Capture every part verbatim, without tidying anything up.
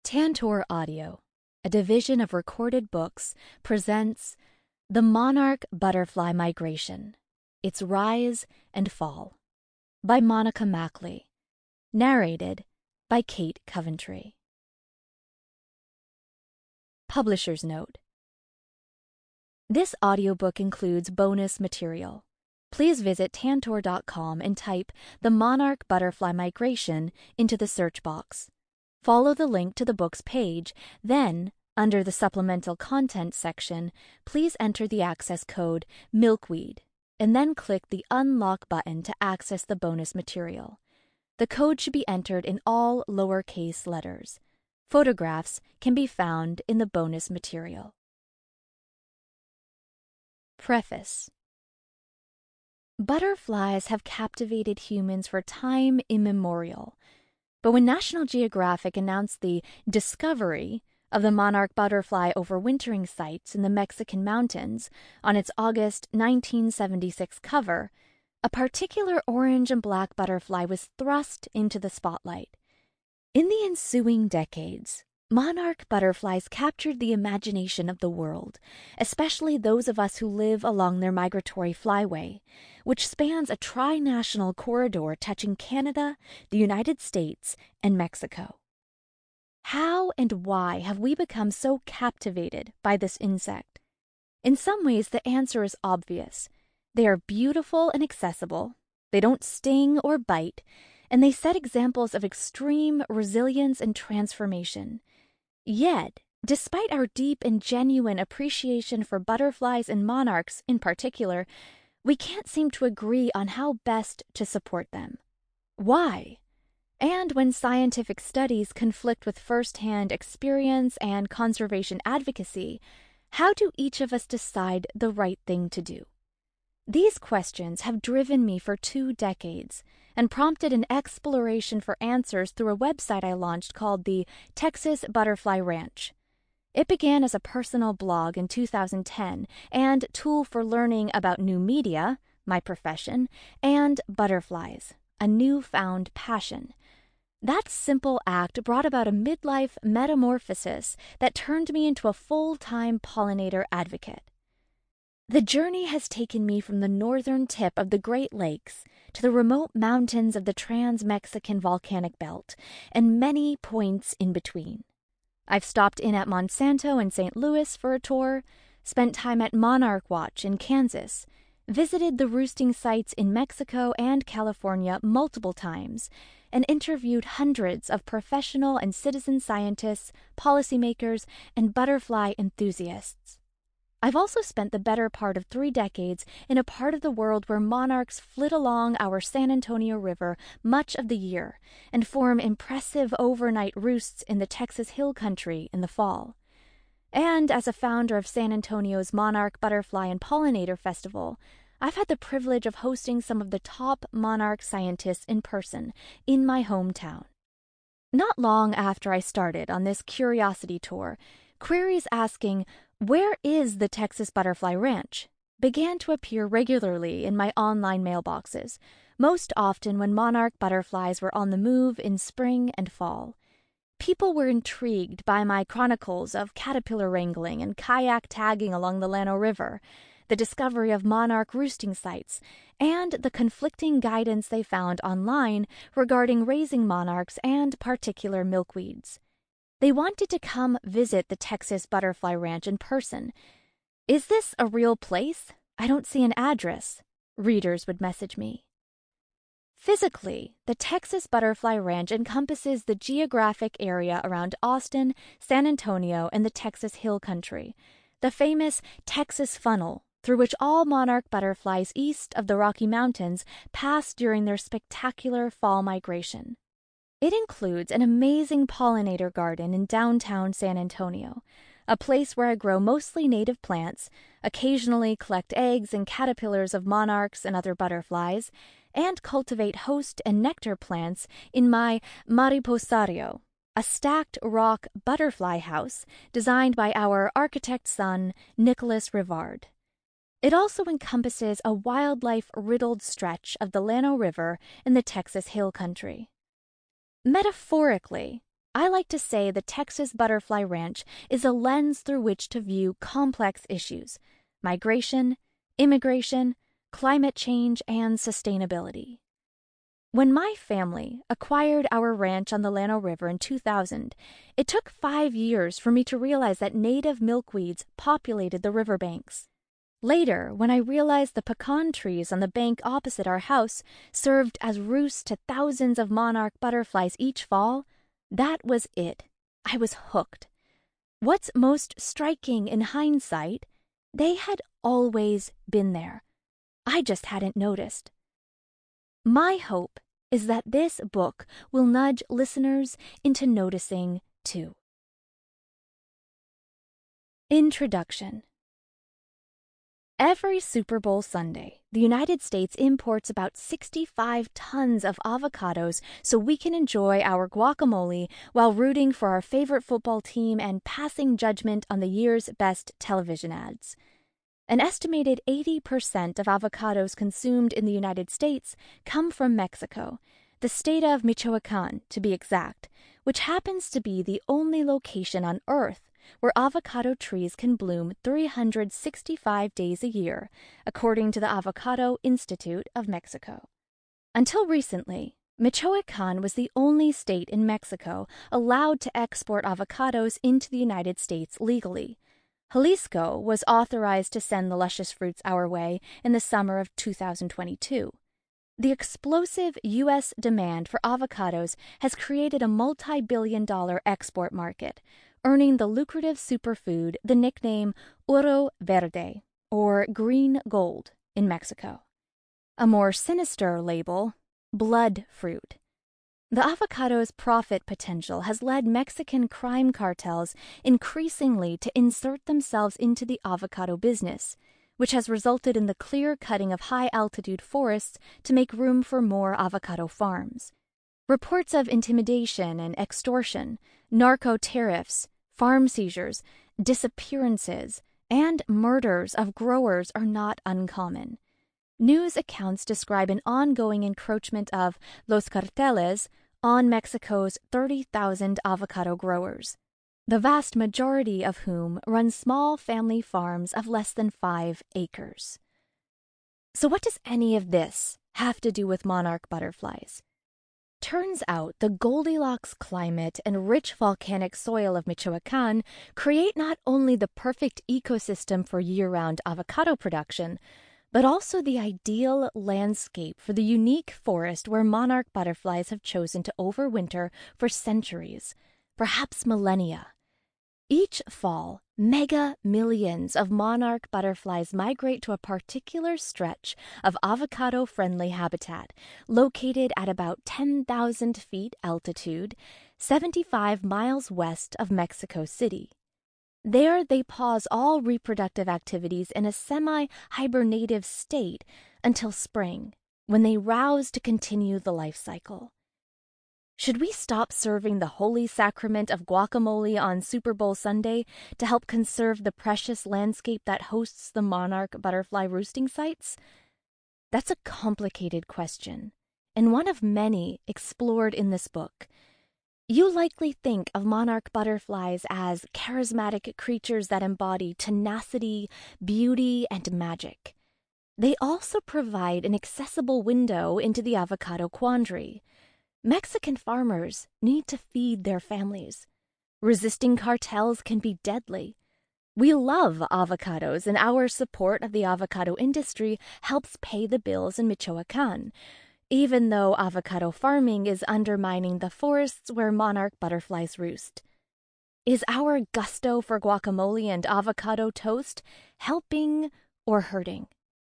Tantor Audio, a division of Recorded Books, presents The Monarch Butterfly Migration, Its Rise and Fall, by Monica Mackley, narrated by Kate Coventry. Publisher's Note: This audiobook includes bonus material. Please visit tantor dot com and type The Monarch Butterfly Migration into the search box. Follow the link to the book's page, then, under the supplemental content section, please enter the access code MILKWEED, and then click the Unlock button to access the bonus material. The code should be entered in all lowercase letters. Photographs can be found in the bonus material. Preface. Butterflies have captivated humans for time immemorial. But when National Geographic announced the discovery of the monarch butterfly overwintering sites in the Mexican mountains on its August nineteen seventy-six cover, a particular orange and black butterfly was thrust into the spotlight. In the ensuing decades, monarch butterflies captured the imagination of the world, especially those of us who live along their migratory flyway, which spans a tri-national corridor touching Canada, the United States, and Mexico. How and why have we become so captivated by this insect? In some ways, the answer is obvious. They are beautiful and accessible, they don't sting or bite, and they set examples of extreme resilience and transformation. Yet, despite our deep and genuine appreciation for butterflies and monarchs in particular, we can't seem to agree on how best to support them. Why? And when scientific studies conflict with first-hand experience and conservation advocacy, how do each of us decide the right thing to do? These questions have driven me for two decades and prompted an exploration for answers through a website I launched called the Texas Butterfly Ranch. It began as a personal blog in two thousand ten and tool for learning about new media, my profession, and butterflies, a newfound passion. That simple act brought about a midlife metamorphosis that turned me into a full-time pollinator advocate. The journey has taken me from the northern tip of the Great Lakes to the remote mountains of the Trans-Mexican Volcanic Belt and many points in between. I've stopped in at Monsanto in Saint Louis for a tour, spent time at Monarch Watch in Kansas, visited the roosting sites in Mexico and California multiple times, and interviewed hundreds of professional and citizen scientists, policymakers, and butterfly enthusiasts. I've also spent the better part of three decades in a part of the world where monarchs flit along our San Antonio River much of the year and form impressive overnight roosts in the Texas Hill Country in the fall. And as a founder of San Antonio's Monarch Butterfly and Pollinator Festival, I've had the privilege of hosting some of the top monarch scientists in person in my hometown. Not long after I started on this curiosity tour, queries asking, "Where is the Texas Butterfly Ranch?" began to appear regularly in my online mailboxes, most often when monarch butterflies were on the move in spring and fall. People were intrigued by my chronicles of caterpillar wrangling and kayak tagging along the Llano River, the discovery of monarch roosting sites, and the conflicting guidance they found online regarding raising monarchs and particular milkweeds. They wanted to come visit the Texas Butterfly Ranch in person. "Is this a real place? I don't see an address," readers would message me. Physically, the Texas Butterfly Ranch encompasses the geographic area around Austin, San Antonio, and the Texas Hill Country, the famous Texas Funnel, through which all monarch butterflies east of the Rocky Mountains pass during their spectacular fall migration. It includes an amazing pollinator garden in downtown San Antonio, a place where I grow mostly native plants, occasionally collect eggs and caterpillars of monarchs and other butterflies, and cultivate host and nectar plants in my Mariposario, a stacked rock butterfly house designed by our architect son, Nicholas Rivard. It also encompasses a wildlife-riddled stretch of the Llano River in the Texas Hill Country. Metaphorically, I like to say the Texas Butterfly Ranch is a lens through which to view complex issues: migration, immigration, climate change, and sustainability. When my family acquired our ranch on the Llano River in two thousand, it took five years for me to realize that native milkweeds populated the riverbanks. Later, when I realized the pecan trees on the bank opposite our house served as roosts to thousands of monarch butterflies each fall, that was it. I was hooked. What's most striking in hindsight, they had always been there. I just hadn't noticed. My hope is that this book will nudge listeners into noticing too. Introduction. Every Super Bowl Sunday, the United States imports about sixty-five tons of avocados so we can enjoy our guacamole while rooting for our favorite football team and passing judgment on the year's best television ads. An estimated eighty percent of avocados consumed in the United States come from Mexico, the state of Michoacán, to be exact, which happens to be the only location on Earth where avocado trees can bloom three hundred sixty-five days a year, according to the Avocado Institute of Mexico. Until recently, Michoacán was the only state in Mexico allowed to export avocados into the United States legally. Jalisco was authorized to send the luscious fruits our way in the summer of two thousand twenty-two. The explosive U S demand for avocados has created a multi-billion dollar export market, earning the lucrative superfood the nickname Oro Verde, or green gold, in Mexico. A more sinister label, blood fruit. The avocado's profit potential has led Mexican crime cartels increasingly to insert themselves into the avocado business, which has resulted in the clear cutting of high-altitude forests to make room for more avocado farms. Reports of intimidation and extortion, narco tariffs, farm seizures, disappearances, and murders of growers are not uncommon. News accounts describe an ongoing encroachment of Los Carteles on Mexico's thirty thousand avocado growers, the vast majority of whom run small family farms of less than five acres. So what does any of this have to do with monarch butterflies? Turns out the Goldilocks climate and rich volcanic soil of Michoacán create not only the perfect ecosystem for year-round avocado production, but also the ideal landscape for the unique forest where monarch butterflies have chosen to overwinter for centuries, perhaps millennia. Each fall, mega millions of monarch butterflies migrate to a particular stretch of avocado-friendly habitat located at about ten thousand feet altitude, seventy-five miles west of Mexico City. There, they pause all reproductive activities in a semi-hibernative state until spring, when they rouse to continue the life cycle. Should we stop serving the holy sacrament of guacamole on Super Bowl Sunday to help conserve the precious landscape that hosts the monarch butterfly roosting sites? That's a complicated question, and one of many explored in this book. You likely think of monarch butterflies as charismatic creatures that embody tenacity, beauty, and magic. They also provide an accessible window into the avocado quandary. Mexican farmers need to feed their families. Resisting cartels can be deadly. We love avocados, and our support of the avocado industry helps pay the bills in Michoacán, even though avocado farming is undermining the forests where monarch butterflies roost. Is our gusto for guacamole and avocado toast helping or hurting?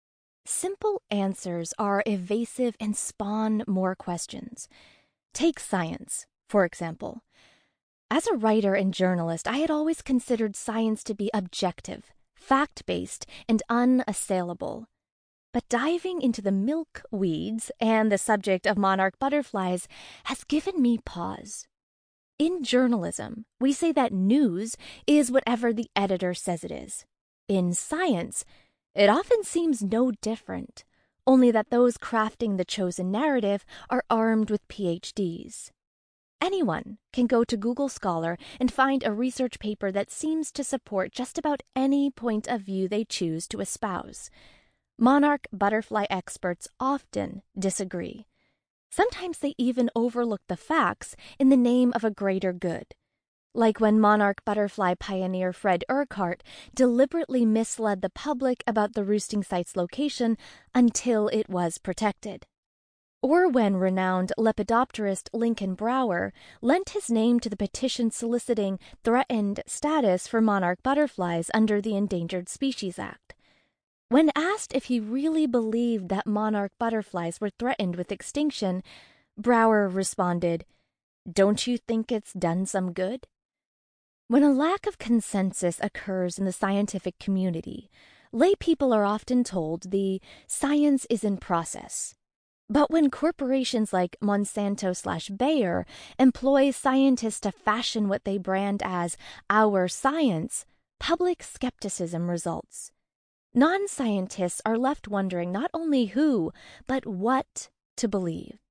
Simple answers are evasive and spawn more questions. Take science, for example. As a writer and journalist, I had always considered science to be objective, fact-based, and unassailable. But diving into the milk weeds and the subject of monarch butterflies has given me pause. In journalism, we say that news is whatever the editor says it is. In science, it often seems no different, only that those crafting the chosen narrative are armed with P H Ds. Anyone can go to Google Scholar and find a research paper that seems to support just about any point of view they choose to espouse. Monarch butterfly experts often disagree. Sometimes they even overlook the facts in the name of a greater good. Like when monarch butterfly pioneer Fred Urquhart deliberately misled the public about the roosting site's location until it was protected. Or when renowned lepidopterist Lincoln Brower lent his name to the petition soliciting threatened status for monarch butterflies under the Endangered Species Act. When asked if he really believed that monarch butterflies were threatened with extinction, Brower responded, "Don't you think it's done some good?" When a lack of consensus occurs in the scientific community, lay people are often told the science is in process. But when corporations like Monsanto slash Bayer employ scientists to fashion what they brand as our science, public skepticism results. Non-scientists are left wondering not only who, but what to believe.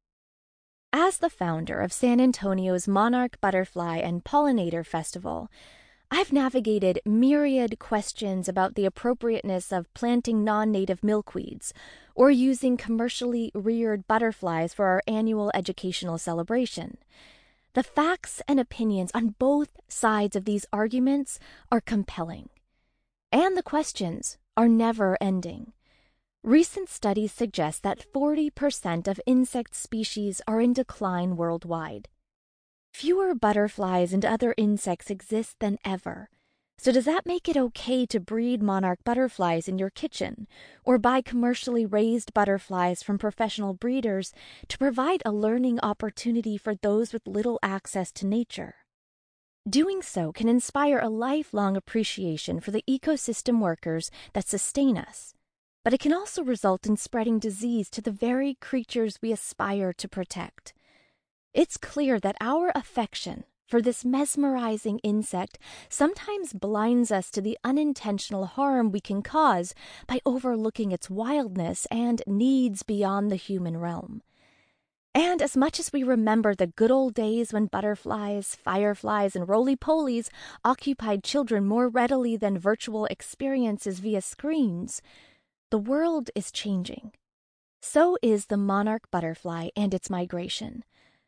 As the founder of San Antonio's Monarch Butterfly and Pollinator Festival, I've navigated myriad questions about the appropriateness of planting non-native milkweeds or using commercially reared butterflies for our annual educational celebration. The facts and opinions on both sides of these arguments are compelling. And the questions are never ending. Recent studies suggest that forty percent of insect species are in decline worldwide. Fewer butterflies and other insects exist than ever. So does that make it okay to breed monarch butterflies in your kitchen or buy commercially raised butterflies from professional breeders to provide a learning opportunity for those with little access to nature? Doing so can inspire a lifelong appreciation for the ecosystem workers that sustain us, but it can also result in spreading disease to the very creatures we aspire to protect. It's clear that our affection for this mesmerizing insect sometimes blinds us to the unintentional harm we can cause by overlooking its wildness and needs beyond the human realm. And as much as we remember the good old days when butterflies, fireflies, and roly-polies occupied children more readily than virtual experiences via screens, the world is changing. So is the monarch butterfly and its migration.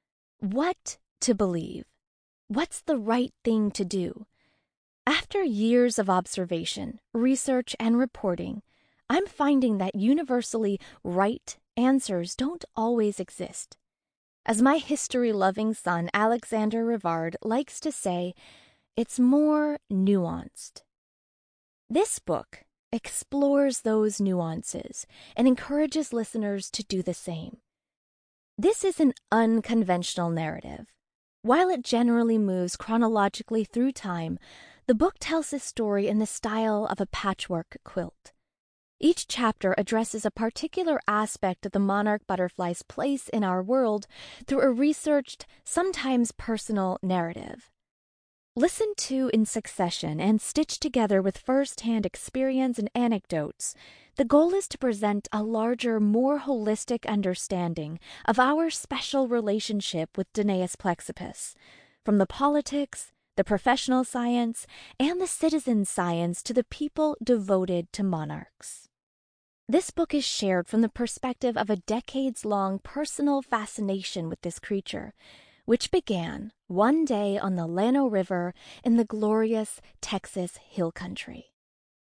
What to believe? What's the right thing to do? After years of observation, research, and reporting, I'm finding that universally right answers don't always exist. As my history-loving son Alexander Rivard likes to say, it's more nuanced. This book explores those nuances and encourages listeners to do the same. This is an unconventional narrative. While it generally moves chronologically through time, the book tells this story in the style of a patchwork quilt. Each chapter addresses a particular aspect of the monarch butterfly's place in our world through a researched, sometimes personal narrative. Listened to in succession and stitched together with first-hand experience and anecdotes, the goal is to present a larger, more holistic understanding of our special relationship with Danaus plexippus, from the politics, the professional science, and the citizen science to the people devoted to monarchs. This book is shared from the perspective of a decades-long personal fascination with this creature, which began one day on the Llano River in the glorious Texas Hill Country.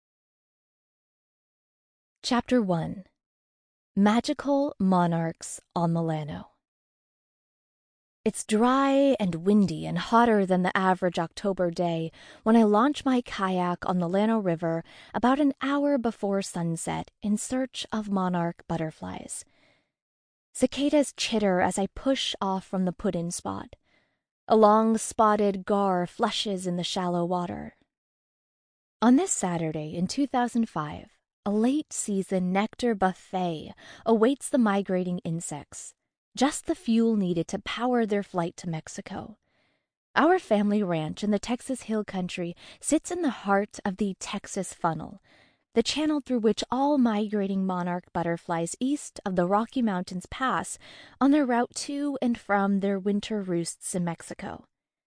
Chapter one. Magical Monarchs on the Llano. It's dry and windy and hotter than the average October day when I launch my kayak on the Llano River about an hour before sunset in search of monarch butterflies. Cicadas chitter as I push off from the put-in spot. A long spotted gar flushes in the shallow water. On this Saturday in two thousand five, a late-season nectar buffet awaits the migrating insects, just the fuel needed to power their flight to Mexico. Our family ranch in the Texas Hill Country sits in the heart of the Texas Funnel, the channel through which all migrating monarch butterflies east of the Rocky Mountains pass on their route to and from their winter roosts in Mexico.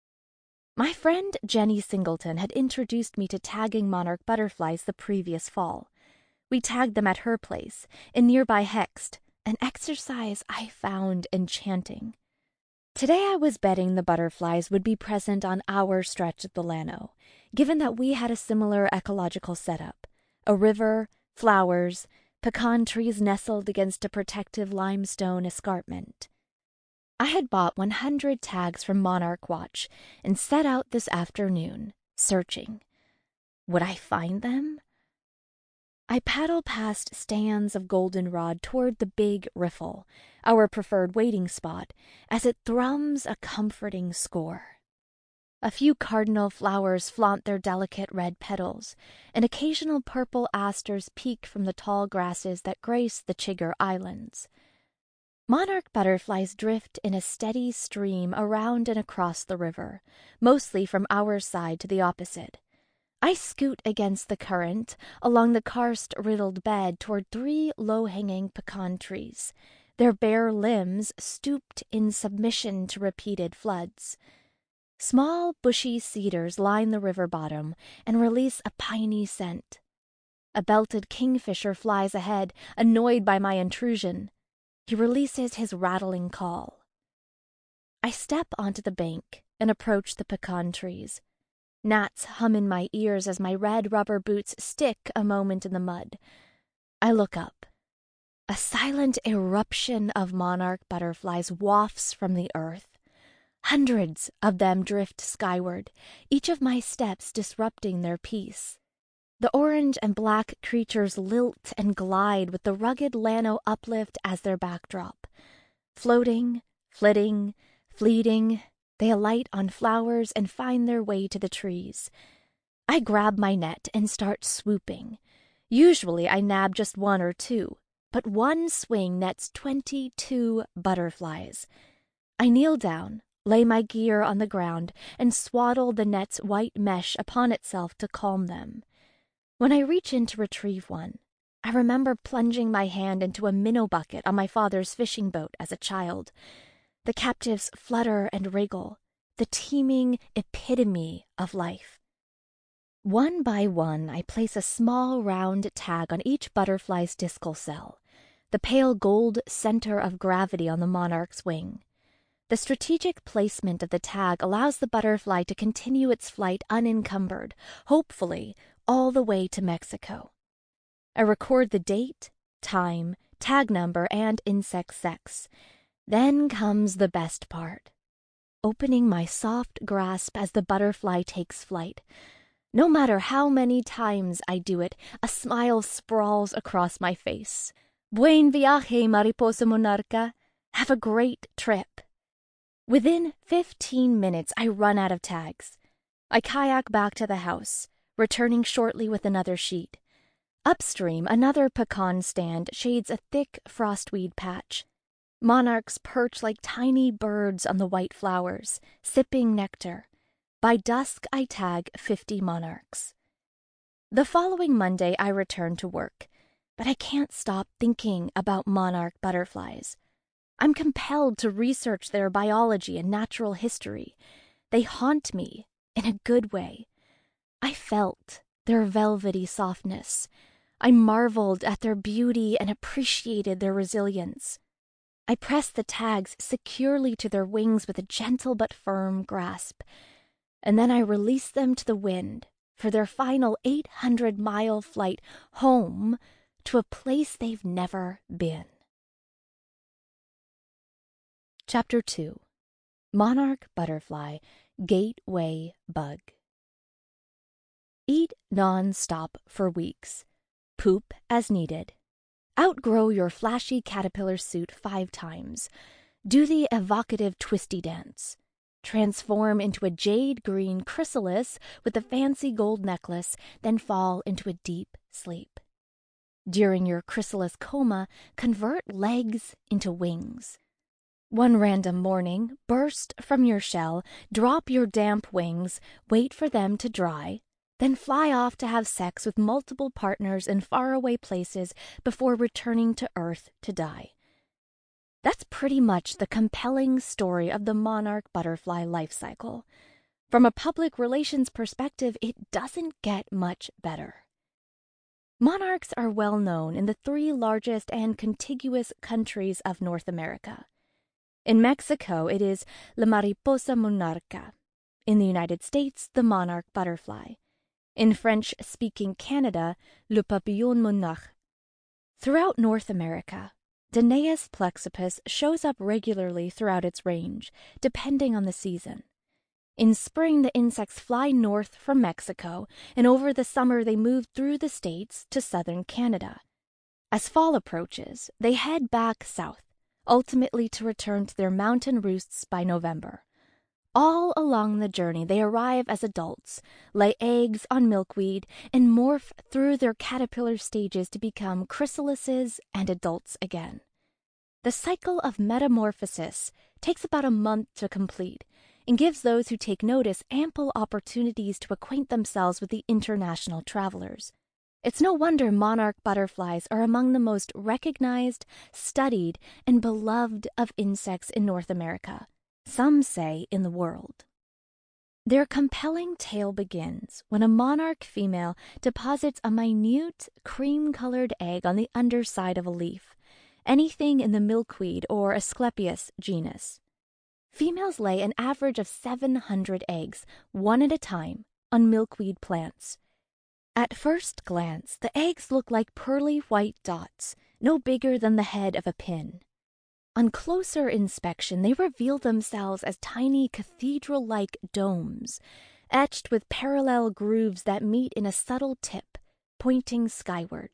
My friend Jenny Singleton had introduced me to tagging monarch butterflies the previous fall. We tagged them at her place, in nearby Hext, an exercise I found enchanting. Today I was betting the butterflies would be present on our stretch of the Llano, given that we had a similar ecological setup. A river, flowers, pecan trees nestled against a protective limestone escarpment. I had bought one hundred tags from Monarch Watch and set out this afternoon, searching. Would I find them? I paddle past stands of goldenrod toward the big riffle, our preferred waiting spot, as it thrums a comforting score. A few cardinal flowers flaunt their delicate red petals, and occasional purple asters peek from the tall grasses that grace the Chigger Islands. Monarch butterflies drift in a steady stream around and across the river, mostly from our side to the opposite. I scoot against the current along the karst-riddled bed toward three low-hanging pecan trees, their bare limbs stooped in submission to repeated floods. Small, bushy cedars line the river bottom and release a piney scent. A belted kingfisher flies ahead, annoyed by my intrusion. He releases his rattling call. I step onto the bank and approach the pecan trees. Gnats hum in my ears as my red rubber boots stick a moment in the mud. I look up. A silent eruption of monarch butterflies wafts from the earth. Hundreds of them drift skyward, each of my steps disrupting their peace. The orange and black creatures lilt and glide with the rugged Llano uplift as their backdrop. Floating, flitting, fleeting, they alight on flowers and find their way to the trees. I grab my net and start swooping. Usually I nab just one or two, but one swing nets twenty-two butterflies. I kneel down, lay my gear on the ground, and swaddle the net's white mesh upon itself to calm them. When I reach in to retrieve one, I remember plunging my hand into a minnow bucket on my father's fishing boat as a child. The captives flutter and wriggle, the teeming epitome of life. One by one, I place a small round tag on each butterfly's discal cell, the pale gold center of gravity on the monarch's wing. The strategic placement of the tag allows the butterfly to continue its flight unencumbered, hopefully all the way to Mexico. I record the date, time, tag number, and insect sex. Then comes the best part. Opening my soft grasp as the butterfly takes flight. No matter how many times I do it, a smile sprawls across my face. Buen viaje, mariposa monarca. Have a great trip. Within fifteen minutes, I run out of tags. I kayak back to the house, returning shortly with another sheet. Upstream, another pecan stand shades a thick frostweed patch. Monarchs perch like tiny birds on the white flowers, sipping nectar. By dusk, I tag fifty monarchs. The following Monday, I return to work, but I can't stop thinking about monarch butterflies. I'm compelled to research their biology and natural history. They haunt me in a good way. I felt their velvety softness. I marveled at their beauty and appreciated their resilience. I pressed the tags securely to their wings with a gentle but firm grasp, and then I released them to the wind for their final eight hundred mile flight home to a place they've never been. Chapter two. Monarch Butterfly Gateway Bug. Eat non-stop for weeks. Poop as needed. Outgrow your flashy caterpillar suit five times. Do the evocative twisty dance. Transform into a jade green chrysalis with a fancy gold necklace, then fall into a deep sleep. During your chrysalis coma, convert legs into wings. One random morning, burst from your shell, drop your damp wings, wait for them to dry, then fly off to have sex with multiple partners in faraway places before returning to Earth to die. That's pretty much the compelling story of the monarch butterfly life cycle. From a public relations perspective, it doesn't get much better. Monarchs are well known in the three largest and contiguous countries of North America. In Mexico, it is La Mariposa monarca. In the United States, the monarch butterfly. In French-speaking Canada, Le Papillon monarche. Throughout North America, Danaus plexippus shows up regularly throughout its range, depending on the season. In spring, the insects fly north from Mexico, and over the summer they move through the states to southern Canada. As fall approaches, they head back south, ultimately to return to their mountain roosts by November. All along the journey, they arrive as adults, lay eggs on milkweed, and morph through their caterpillar stages to become chrysalises and adults again. The cycle of metamorphosis takes about a month to complete and gives those who take notice ample opportunities to acquaint themselves with the international travelers. It's no wonder monarch butterflies are among the most recognized, studied, and beloved of insects in North America. Some say in the world. Their compelling tale begins when a monarch female deposits a minute, cream-colored egg on the underside of a leaf, anything in the milkweed or Asclepias genus. Females lay an average of seven hundred eggs, one at a time, on milkweed plants. At first glance, the eggs look like pearly white dots, no bigger than the head of a pin. On closer inspection, they reveal themselves as tiny cathedral-like domes, etched with parallel grooves that meet in a subtle tip, pointing skyward.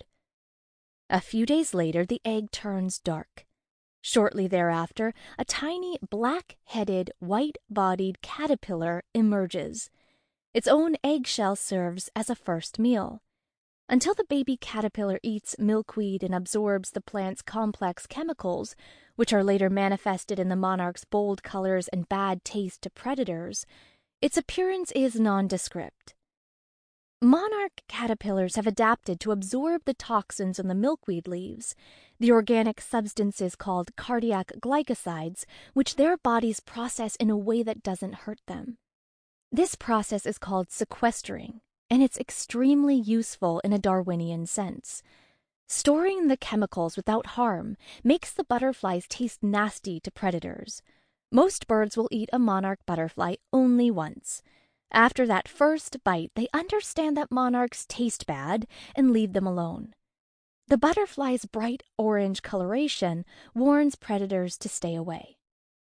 A few days later, the egg turns dark. Shortly thereafter, a tiny black-headed, white-bodied caterpillar emerges. Its own eggshell serves as a first meal. Until the baby caterpillar eats milkweed and absorbs the plant's complex chemicals, which are later manifested in the monarch's bold colors and bad taste to predators, its appearance is nondescript. Monarch caterpillars have adapted to absorb the toxins in the milkweed leaves, the organic substances called cardiac glycosides, which their bodies process in a way that doesn't hurt them. This process is called sequestering, and it's extremely useful in a Darwinian sense. Storing the chemicals without harm makes the butterflies taste nasty to predators. Most birds will eat a monarch butterfly only once. After that first bite, they understand that monarchs taste bad and leave them alone. The butterfly's bright orange coloration warns predators to stay away.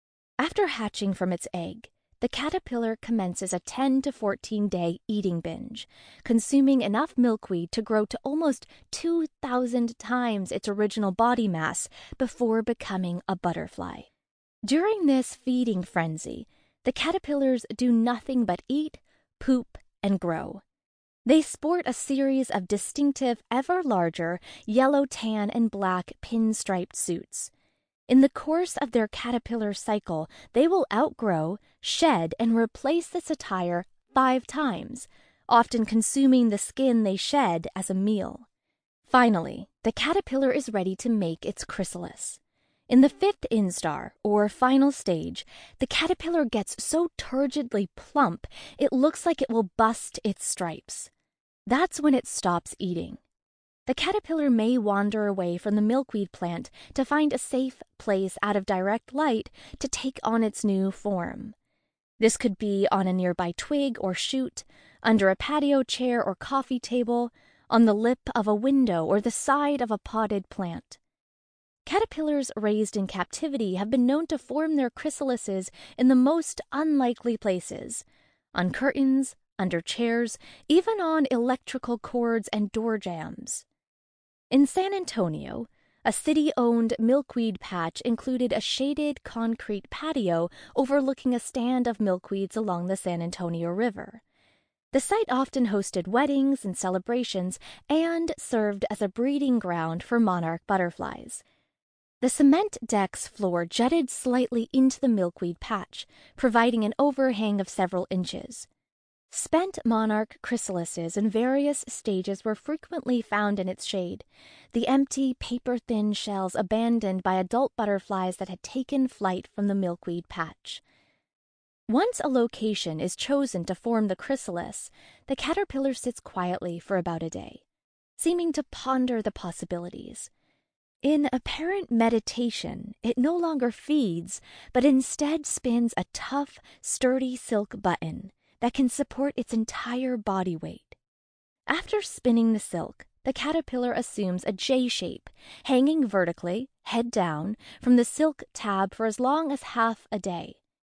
After hatching from its egg, the caterpillar commences a ten to fourteen day eating binge, consuming enough milkweed to grow to almost two thousand times its original body mass before becoming a butterfly. During this feeding frenzy, the caterpillars do nothing but eat, poop, and grow. They sport a series of distinctive, ever larger, yellow, tan, and black pinstriped suits. In the course of their caterpillar cycle, they will outgrow, shed, and replace this attire five times, often consuming the skin they shed as a meal. Finally, the caterpillar is ready to make its chrysalis. In the fifth instar, or final stage, the caterpillar gets so turgidly plump it looks like it will bust its stripes. That's when it stops eating. The caterpillar may wander away from the milkweed plant to find a safe place out of direct light to take on its new form. This could be on a nearby twig or shoot, under a patio chair or coffee table, on the lip of a window or the side of a potted plant. Caterpillars raised in captivity have been known to form their chrysalises in the most unlikely places, on curtains, under chairs, even on electrical cords and door jambs. In San Antonio, a city-owned milkweed patch included a shaded concrete patio overlooking a stand of milkweeds along the San Antonio River. The site often hosted weddings and celebrations and served as a breeding ground for monarch butterflies. The cement deck's floor jutted slightly into the milkweed patch, providing an overhang of several inches. Spent monarch chrysalises in various stages were frequently found in its shade, the empty, paper-thin shells abandoned by adult butterflies that had taken flight from the milkweed patch. Once a location is chosen to form the chrysalis, the caterpillar sits quietly for about a day, seeming to ponder the possibilities. In apparent meditation, it no longer feeds, but instead spins a tough, sturdy silk button that can support its entire body weight. After spinning the silk, the caterpillar assumes a J shape, hanging vertically, head down, from the silk tab for as long as half a day.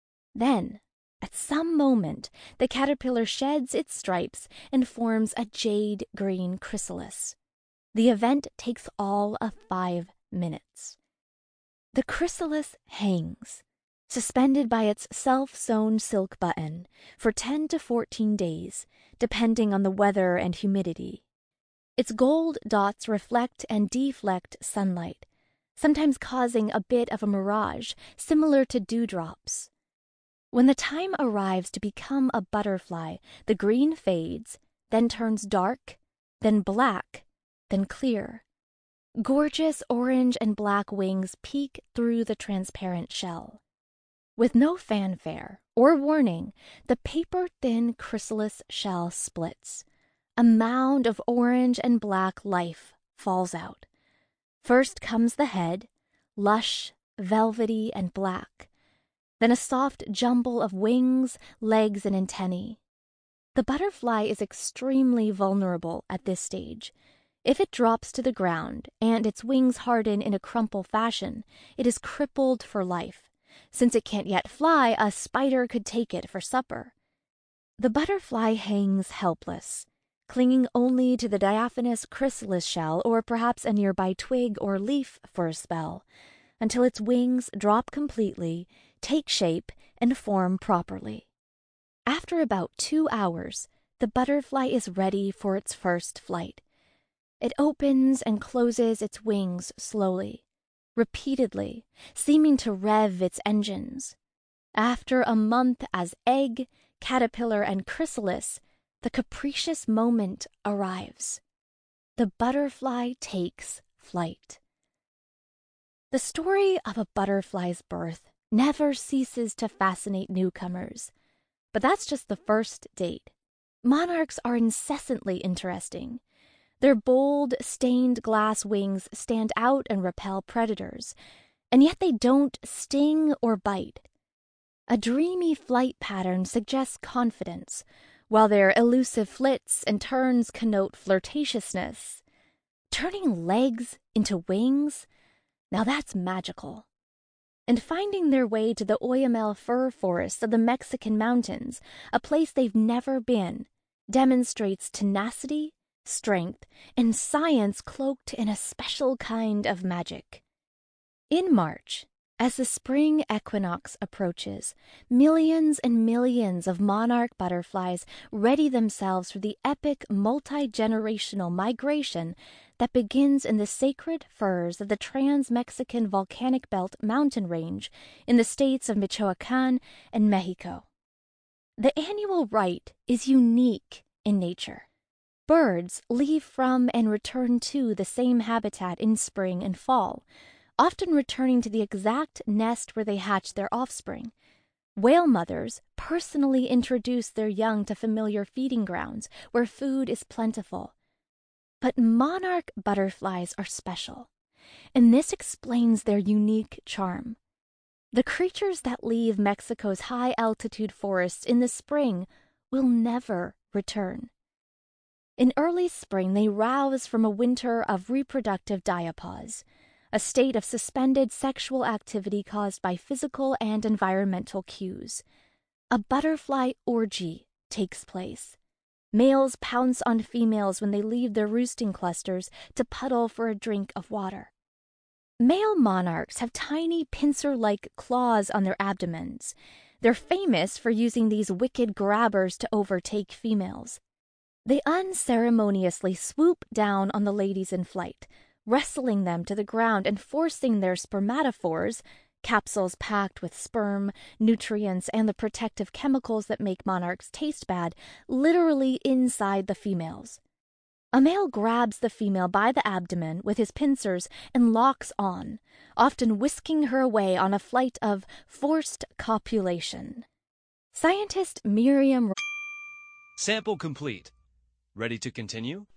Then, at some moment, the caterpillar sheds its stripes and forms a jade-green chrysalis. The event takes all of five minutes. The chrysalis hangs, suspended by its self-sewn silk button, for ten to fourteen days, depending on the weather and humidity. Its gold dots reflect and deflect sunlight, sometimes causing a bit of a mirage similar to dewdrops. When the time arrives to become a butterfly, the green fades, then turns dark, then black, then clear. Gorgeous orange and black wings peek through the transparent shell. With no fanfare or warning, the paper-thin chrysalis shell splits. A mound of orange and black life falls out. First comes the head, lush, velvety, and black. Then a soft jumble of wings, legs, and antennae. The butterfly is extremely vulnerable at this stage. If it drops to the ground and its wings harden in a crumple fashion, it is crippled for life. Since it can't yet fly, a spider could take it for supper. The butterfly hangs helpless, clinging only to the diaphanous chrysalis shell or perhaps a nearby twig or leaf for a spell, until its wings drop completely, take shape, and form properly. After about two hours, the butterfly is ready for its first flight. It opens and closes its wings slowly, repeatedly, seeming to rev its engines. After a month as egg, caterpillar, and chrysalis, the capricious moment arrives. The butterfly takes flight. The story of a butterfly's birth never ceases to fascinate newcomers. But that's just the first date. Monarchs are incessantly interesting. Their bold, stained glass wings stand out and repel predators, and yet they don't sting or bite. A dreamy flight pattern suggests confidence, while their elusive flits and turns connote flirtatiousness. Turning legs into wings? Now that's magical. And finding their way to the Oyamel fir forests of the Mexican mountains, a place they've never been, demonstrates tenacity, strength, and science cloaked in a special kind of magic. In March, as the spring equinox approaches, millions and millions of monarch butterflies ready themselves for the epic multi-generational migration that begins in the sacred firs of the Trans-Mexican Volcanic Belt mountain range in the states of Michoacán and Mexico. The annual rite is unique in nature. Birds leave from and return to the same habitat in spring and fall, often returning to the exact nest where they hatch their offspring. Whale mothers personally introduce their young to familiar feeding grounds where food is plentiful. But monarch butterflies are special, and this explains their unique charm. The creatures that leave Mexico's high-altitude forests in the spring will never return. In early spring, they rouse from a winter of reproductive diapause, a state of suspended sexual activity caused by physical and environmental cues. A butterfly orgy takes place. Males pounce on females when they leave their roosting clusters to puddle for a drink of water. Male monarchs have tiny pincer-like claws on their abdomens. They're famous for using these wicked grabbers to overtake females. They unceremoniously swoop down on the ladies in flight, wrestling them to the ground and forcing their spermatophores, capsules packed with sperm, nutrients, and the protective chemicals that make monarchs taste bad, literally inside the females. A male grabs the female by the abdomen with his pincers and locks on, often whisking her away on a flight of forced copulation. Scientist Miriam... Sample complete. Ready to continue?